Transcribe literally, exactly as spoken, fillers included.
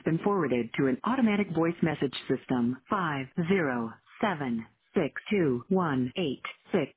been forwarded to an automatic voice message system. five zero seven six two one eight six